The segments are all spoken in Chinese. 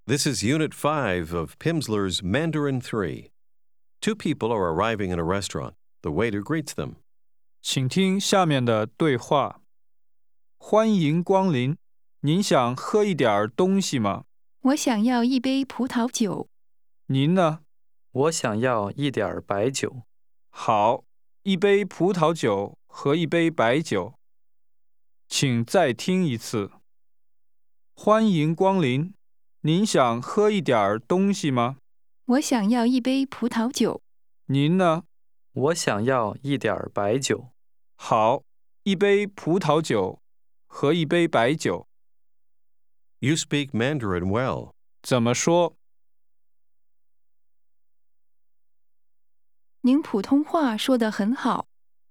This is Unit 5 of Pimsleur's Mandarin 3. Two people are arriving in a restaurant. The waiter greets them. 请听下面的对话。欢迎光临，您想喝一点东西吗？ 我想要一杯葡萄酒。 您呢？ 我想要一点白酒。 好，一杯葡萄酒和一杯白酒。请再听一次。欢迎光临，您想喝一点东西吗？ 我想要一杯葡萄酒。 您呢？ 我想要一点白酒。 好，一杯葡萄酒和一杯白酒。 You speak Mandarin well. 怎么说？ 您普通话说得很好。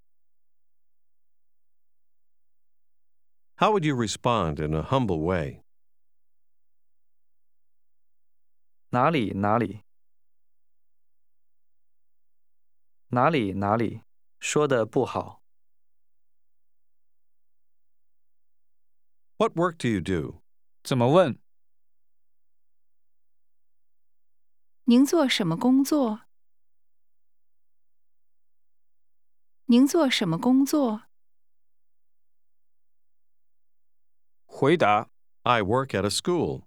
How would you respond in a humble way? 哪里哪里，哪里哪里，说得不好。 What work do you do? 怎么问？ 您做什么工作？您做什么工作？ 回答。 I work at a school.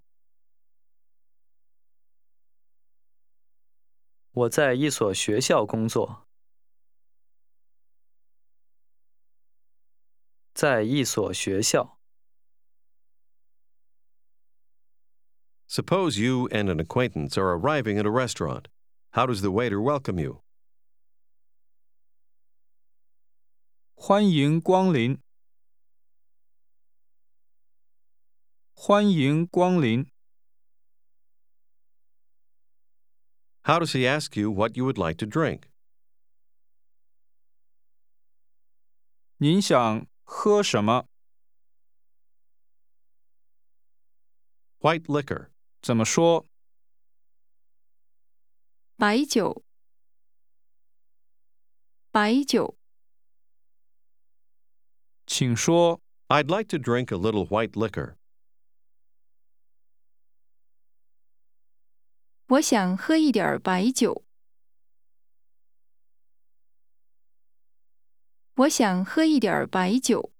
我在一所学校工作。在一所学校。 Suppose you and an acquaintance are arriving at a restaurant. How does the waiter welcome you? 欢迎光临。欢迎光临。 How does he ask you what you would like to drink? 您想喝什么？ White liquor. 怎么说？ 白酒。白酒。 请说。 I'd like to drink a little white liquor. 我想喝一点白酒。我想喝一点白酒。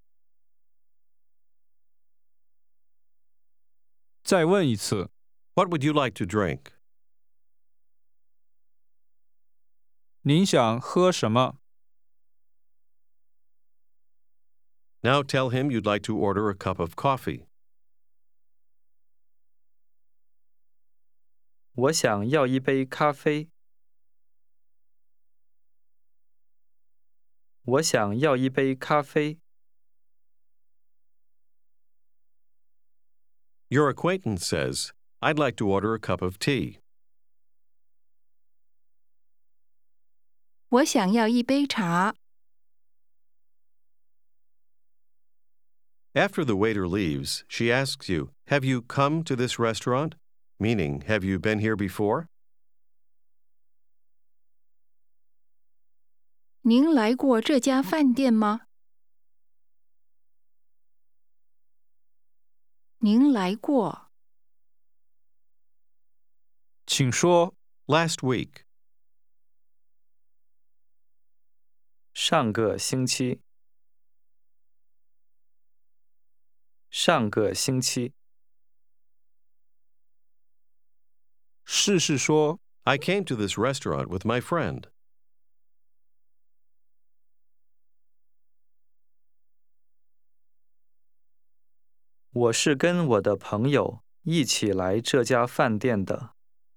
再问一次。 What would you like to drink? 您想喝什么？ Now tell him you'd like to order a cup of coffee. 我想要一杯咖啡。我想要一杯咖啡。 Your acquaintance says, I'd like to order a cup of tea. 我想要一杯茶。 After the waiter leaves, she asks you, Have you come to this restaurant? Meaning, have you been here before? 您来过这家饭店吗？您来过。 请说。 Last week. 上个星期。上个星期。 试试说。 I came to this restaurant with my friend. 我是跟我的朋友一起来这家饭店的。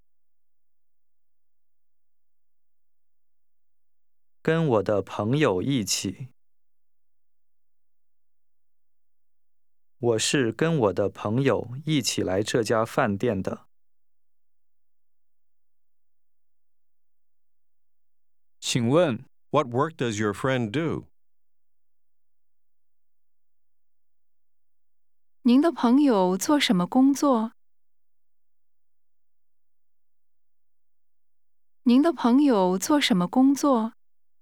跟我的朋友一起。我是跟我的朋友一起来这家饭店的。 请问 What work does your friend do? 您的朋友做什么工作？您的朋友做什么工作？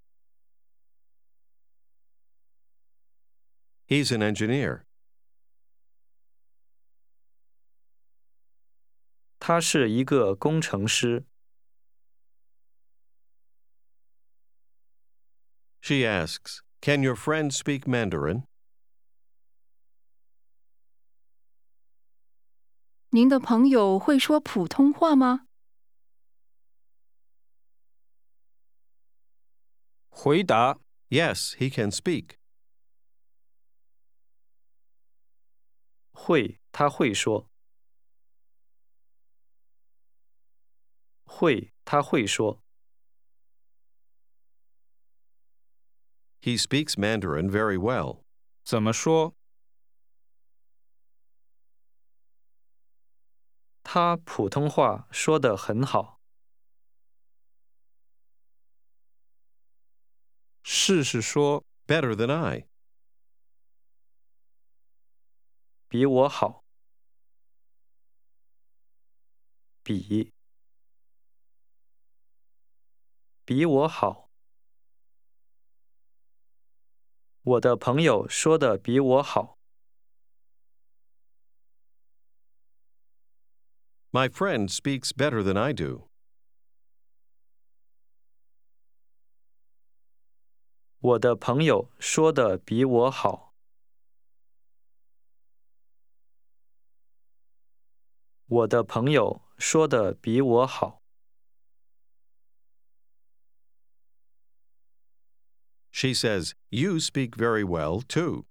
He's an engineer. 他是一个工程师。 She asks, Can your friend speak Mandarin? 您的朋友会说普通话吗？ 回答 Yes, he can speak. 会，他会说。会，他会说。 He speaks Mandarin very well. 怎么说？ 他普通话说得很好。 试试说 Better than I. 比我好。比我好。我的朋友说的比我好。 My friend speaks better than I do. 我的朋友说的比我好。我的朋友说的比我好。 She says, You speak very well, too.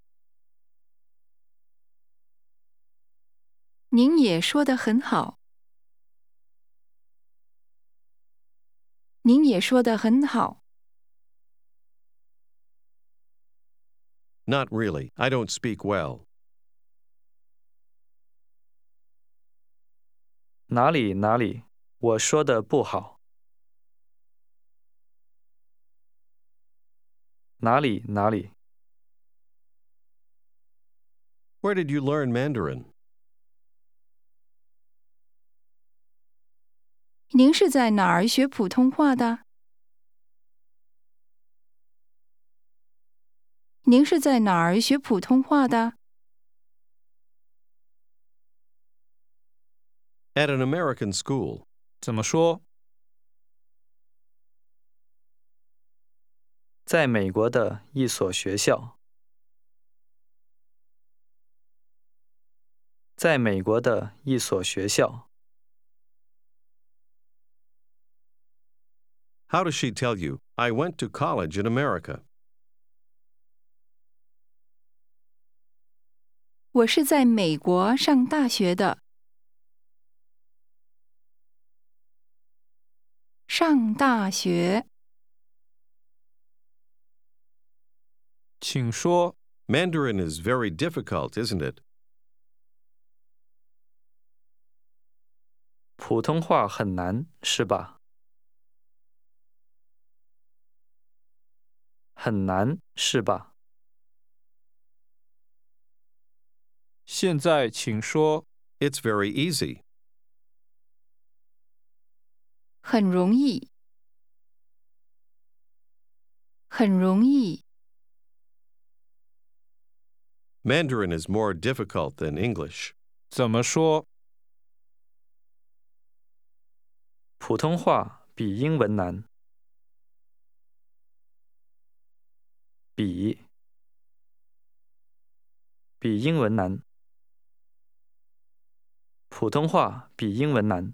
您也说得很好。您也说得很好。 Not really. I don't speak well. 哪里，我说的不好。哪里。 Where did you learn Mandarin? 您是在哪儿学普通话的？您是在哪儿学普通话的？ At an American school. 怎么说？ 在美国的一所学校。在美国的一所学校。 How does she tell you, I went to college in America? 我是在美国上大学的。上大学。 请说 Mandarin is very difficult, isn't it? 普通话很难，是吧？很难，是吧？ 现在请说 It's very easy. 很容易。很容易。 Mandarin is more difficult than English. 怎么说？ 普通话比英文难。比英文难。普通话比英文难。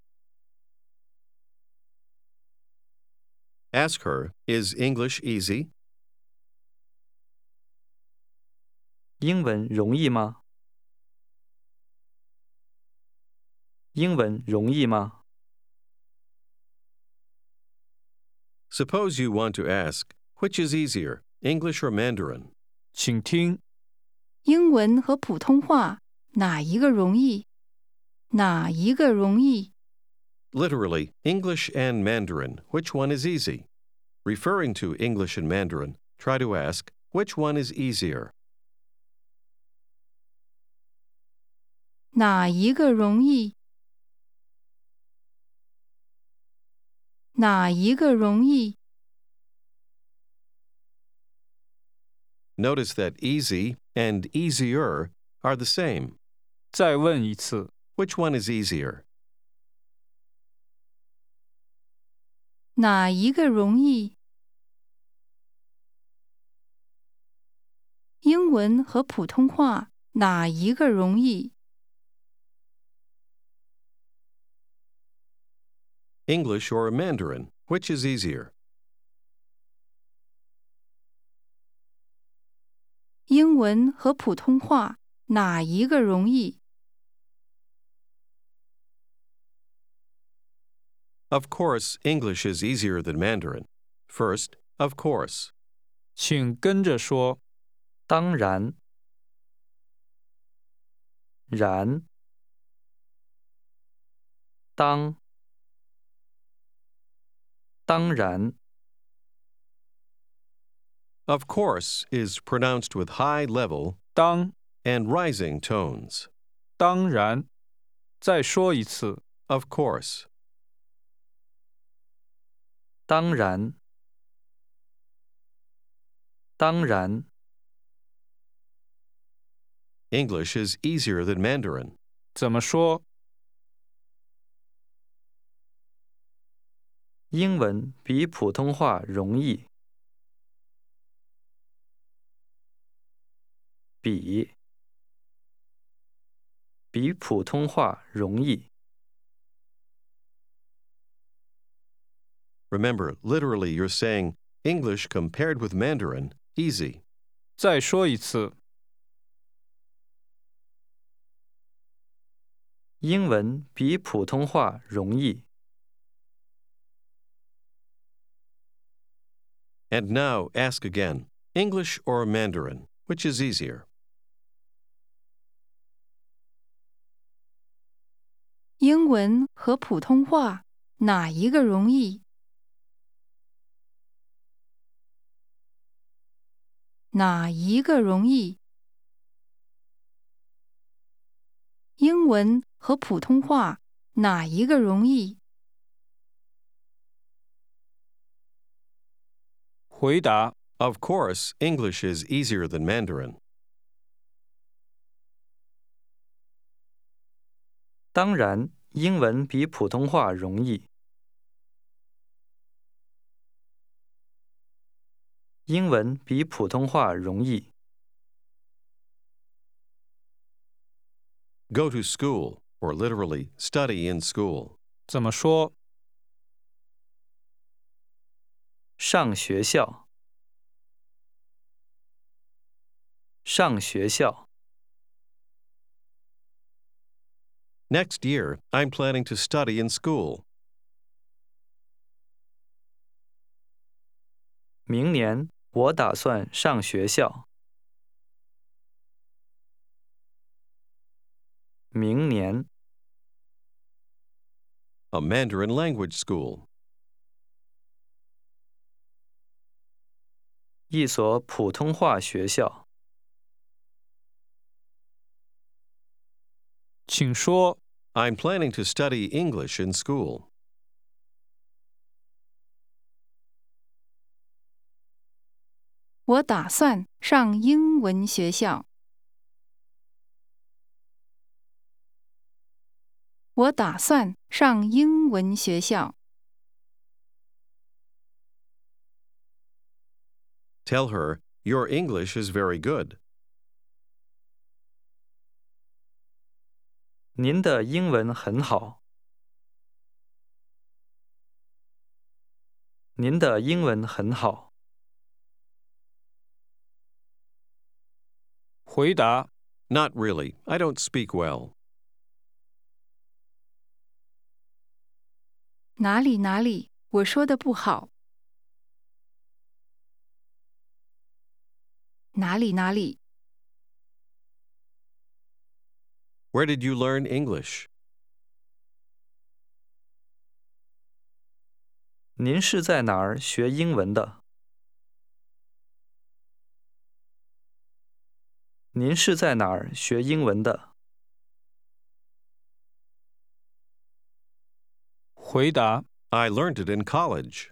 Ask her, Is English easy? 英文容易吗？英文容易吗？ Suppose you want to ask, Which is easier, English or Mandarin? 请听英文和普通话哪一个容易？哪一个容易？ Literally, English and Mandarin, which one is easy? Referring to English and Mandarin, try to ask, Which one is easier? 哪一个容易？哪一个容易？ Notice that easy and easier are the same. 再问一次 Which one is easier? 哪一个容易？英文和普通话哪一个容易？ English or Mandarin, which is easier? 英文和普通话哪一个容易？ Of course, English is easier than Mandarin. First, of course. 请跟着说。 当然，然，当，当然， Of course is pronounced with high level 当 and rising tones. 当然，再说一次。 Of course. 当然，当然， English is easier than Mandarin. 怎么说？ 英文比普通话容易。比普通话容易。 Remember, literally you're saying English compared with Mandarin, easy. 再说一次。 英文比普通话容易。 And now ask again, English or Mandarin, which is easier? 英文和普通话哪一个容易？哪一个容易？英文和普通话哪一个容易？ 回答。 Of course, English is easier than Mandarin. 当然，英文比普通话容易。英文比普通话容易。 Go to school, or literally, study in school. 怎么说？ 上学校。上学校。 Next year, I'm planning to study in school. 明年我打算上学校。明年。 A Mandarin language school. 一所普通话学校。 请说。 I'm planning to study English in school. 我打算上英文学校。我打算上英文学校。 Tell her, your English is very good. 您的英文很好。您的英文很好。 回答。 Not really. I don't speak well. 哪里哪里，我说的不好。哪里哪里， Where did you learn English? 您是在哪儿学英文的？您是在哪儿学英文的？ 回答。 I learned it in college.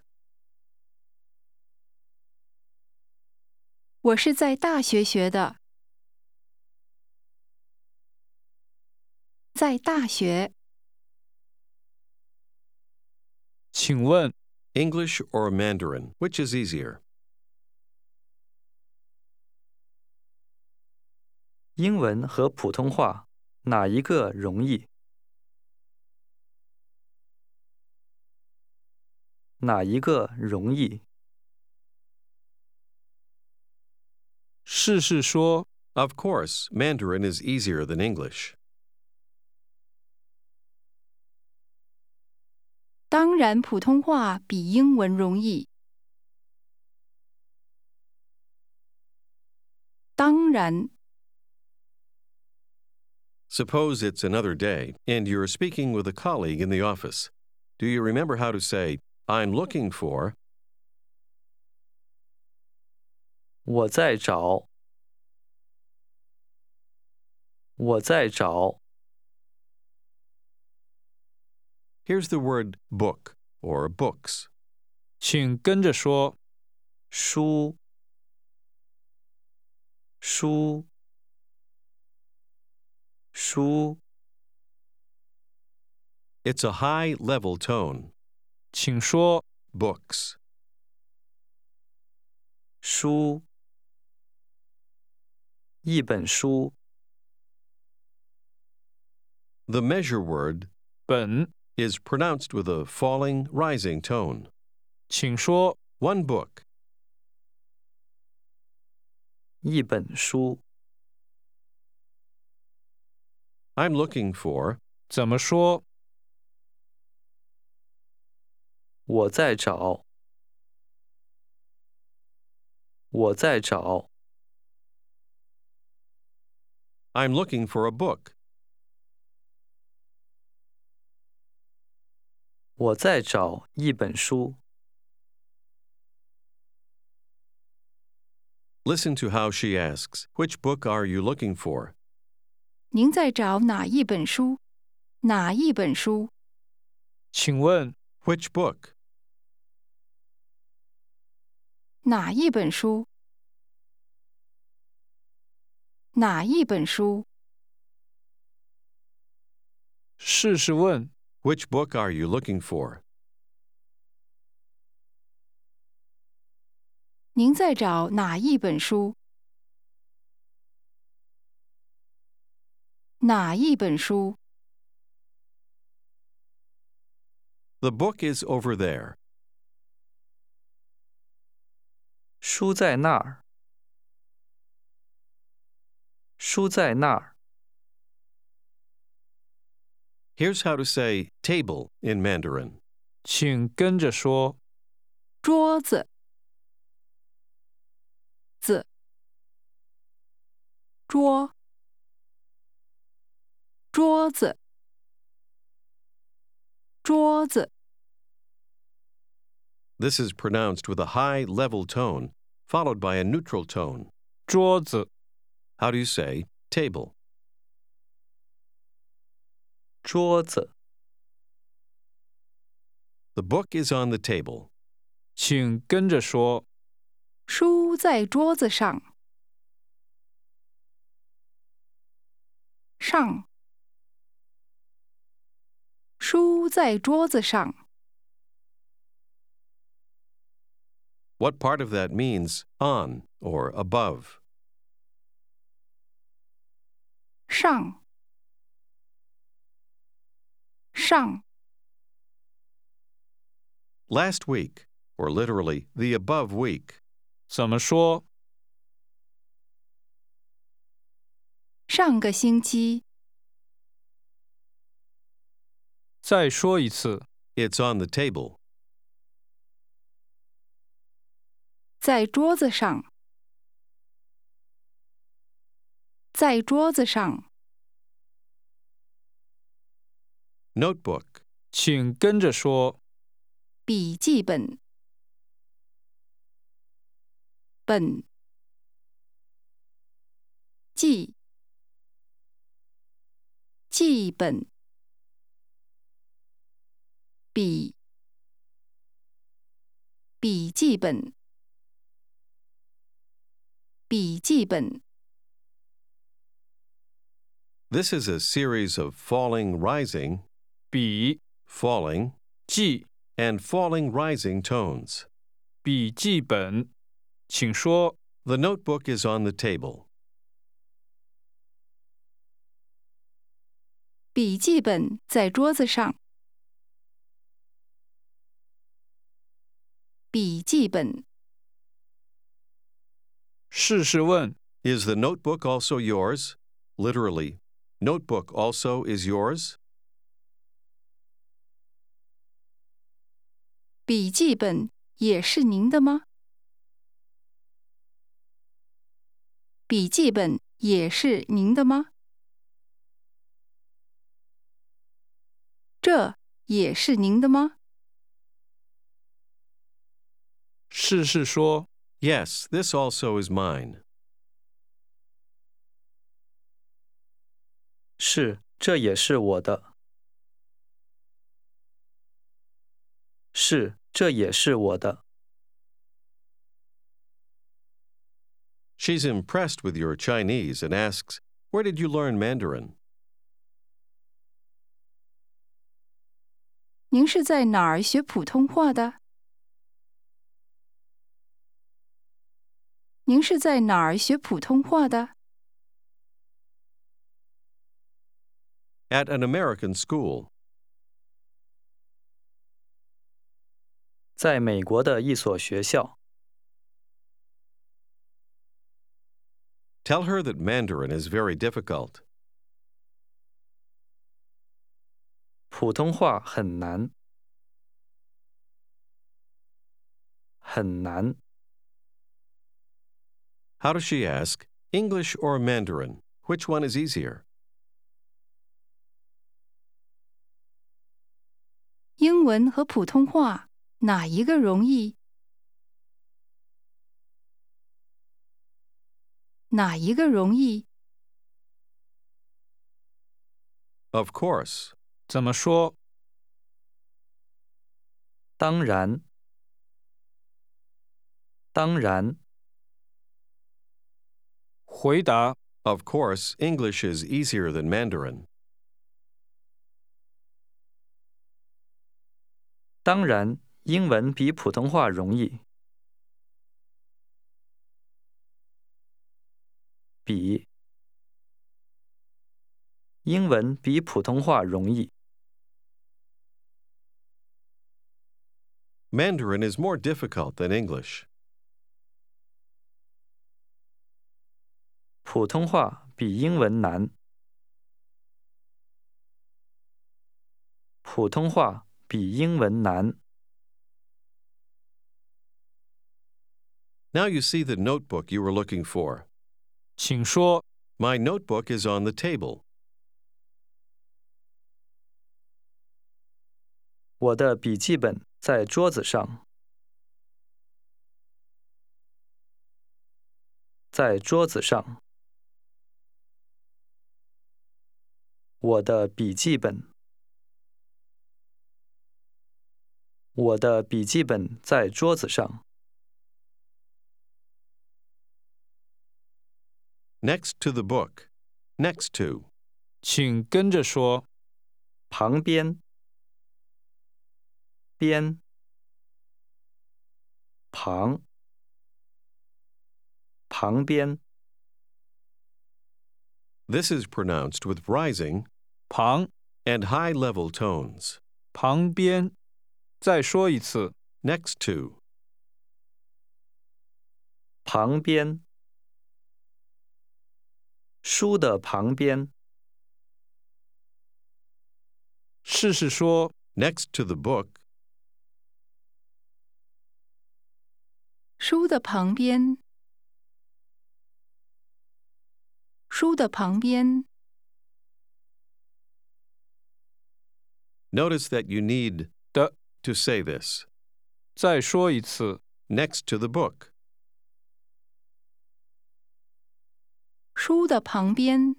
我是在大学学的。在大学。 请问。 English or Mandarin, which is easier? 英文和普通话哪一个容易？哪一个容易？ 试试说， Of course, Mandarin is easier than English. 当然，普通话比英文容易。当然， Suppose it's another day, and you're speaking with a colleague in the office. Do you remember how to say, I'm looking for? 我在找。我在找。 Here's the word book or books. 请跟着说， 书。书。书。 It's a high level tone. 请说， Books. 书。一本书。 The measure word 本， is pronounced with a falling, rising tone. 请说， One book. 一本书。 I'm looking for. 怎么说？ 我在找。我在找。 I'm looking for a book. 我在找一本书。 Listen to how she asks, Which book are you looking for? 您在找哪一本书？哪一本书？ 请问， Which book? 哪一本书？哪一本书？ 试试问， Which book are you looking for? 您在找哪一本书？哪一本书？ The book is over there. 书在那儿。书在那儿。 Here's how to say table in Mandarin. 请跟着说， 桌子，子，桌，桌子，桌子。 This is pronounced with a high level tone, followed by a neutral tone. 桌子， How do you say table? 桌子。 The book is on the table. 请跟着说， 书在桌子上，上。书在桌子上， What part of that means on or above? 上，上。 Last week, or literally the above week. 怎么说？ 上个星期， 再说一次， It's on the table. 在桌子上，在桌子上。 Notebook. 请跟着说， 笔记本，本，记，记本，笔，笔记本，笔记本。 This is a series of falling, rising, 笔、 falling, 记、 and falling rising tones. 笔记本，请说。 The notebook is on the table. 笔记本在桌子上。笔记本。 试试问， Is the notebook also yours? Literally, notebook also is yours? 笔记本也是您的吗？笔记本也是您的吗？这也是您的吗？ 试试说， Yes, this also is mine. 是，这也是我的。是，这也是我的。 She's impressed with your Chinese and asks, Where did you learn Mandarin? 您是在哪儿学普通话的？您是在哪儿学普通话的？ At an American school. 在美国的一所学校。 Tell her that Mandarin is very difficult. 普通话很难。很难。 How does she ask? English or Mandarin? Which one is easier? 英文和普通话哪一个容易？哪一个容易？ Of course. 怎么说？ 当然。当然。 回答， Of course, English is easier than Mandarin. 当然，英文比普通话容易。比。英文比普通话容易。 Mandarin is more difficult than English. 普通话比英文难。普通话比英文难。 Now you see the notebook you were looking for. 请说。 My notebook is on the table. 我的笔记本在桌子上。在桌子上。我的笔记本。我的笔记本在桌子上。 Next to the book. Next to. 请跟着说。 旁边。边。旁。旁边。 This is pronounced with rising 旁， and high level tones. 旁边。再说一次。 Next to. 旁边。书的旁边。 试试说。 Next to the book. 书的旁边。书的旁边。 Notice that you need 的， to say this. 再说一次。 Next to the book. 书的旁边。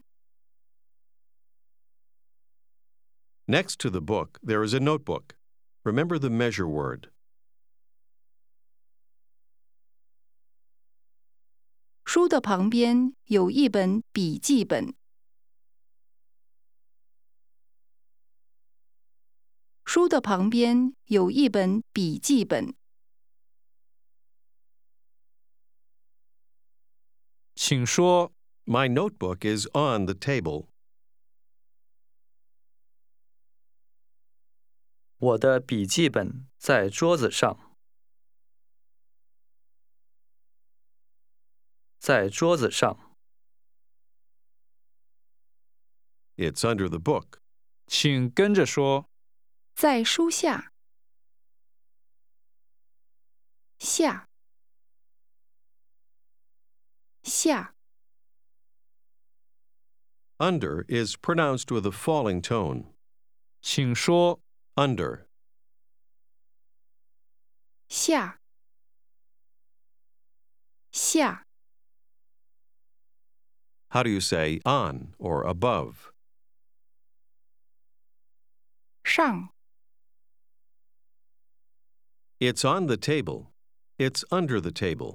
Next to the book, there is a notebook. Remember the measure word. 书的旁边有一本笔记本。 书的旁边有一本笔记本。 请说 My notebook is on the table. 我的笔记本在桌子上。在桌子上。 It's under the book. 请跟着说在书下。下。下。 Under is pronounced with a falling tone. 请说 Under. 下。下。 How do you say on or above? 上。 It's on the table. It's under the table.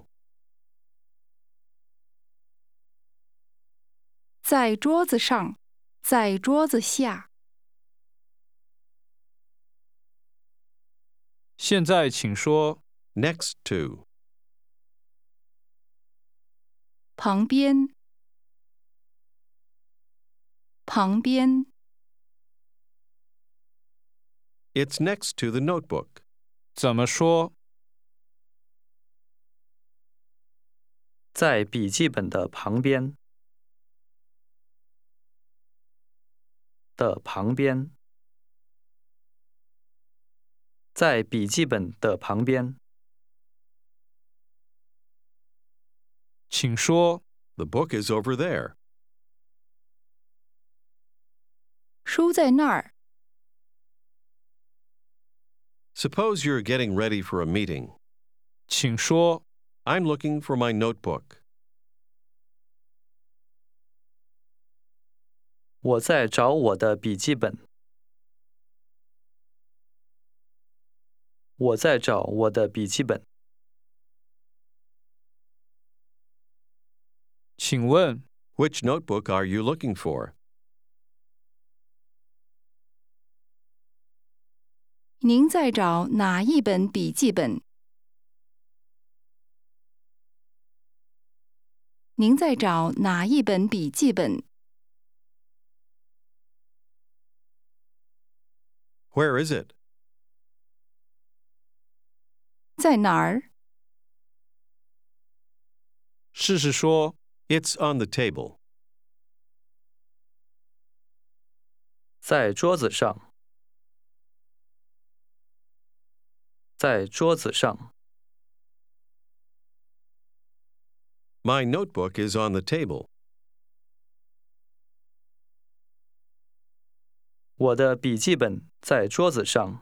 在桌子上。在桌子下。 现在请说 Next to. 旁边。旁边。 It's next to the notebook. 怎么说在笔记本的旁边。的旁边。在笔记本的旁边。 请说 The book is over there. 书在那儿。 Suppose you're getting ready for a meeting. 请说 I'm looking for my notebook. 我在找我的笔记本。我在找我的笔记本。 请问 Which notebook are you looking for? 您在找哪一本笔记本？您在找哪一本笔记本？ Where is it? 在哪儿？ 试试说 It's on the table. 在桌子上。在桌子上。 My notebook is on the table. 我的笔记本在桌子上。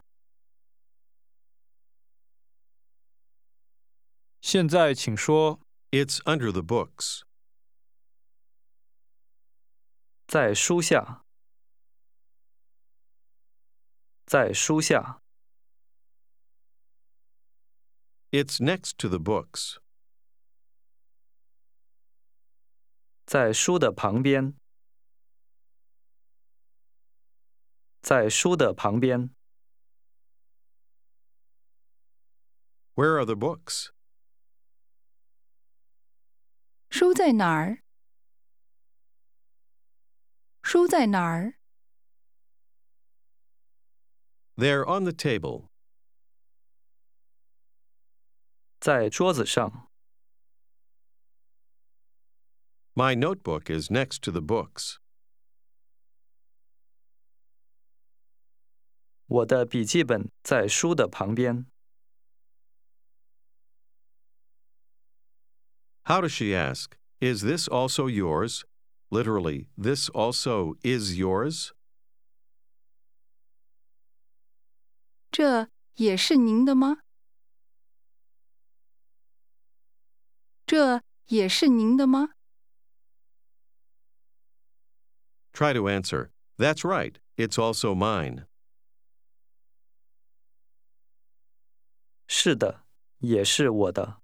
现在请说 It's under the books. 在书下。在书下。 It's next to the books. 在书的旁边。在书的旁边。 Where are the books? 书在哪儿？书在哪儿？ They're on the table. 在桌子上。 My notebook is next to the books. 我的笔记本在书的旁边。 How does she ask? Is this also yours? Literally, this also is yours? 这也是您的吗？这也是您的吗？ Try to answer. That's right. It's also mine. 是的，也是我的。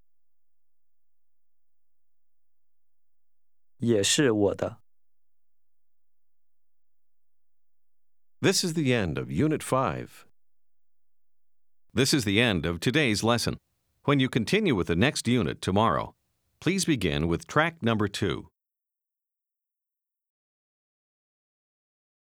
也是我的。 This is the end of Unit 5. This is the end of today's lesson. When you continue with the next unit tomorrow, please begin with track number 2.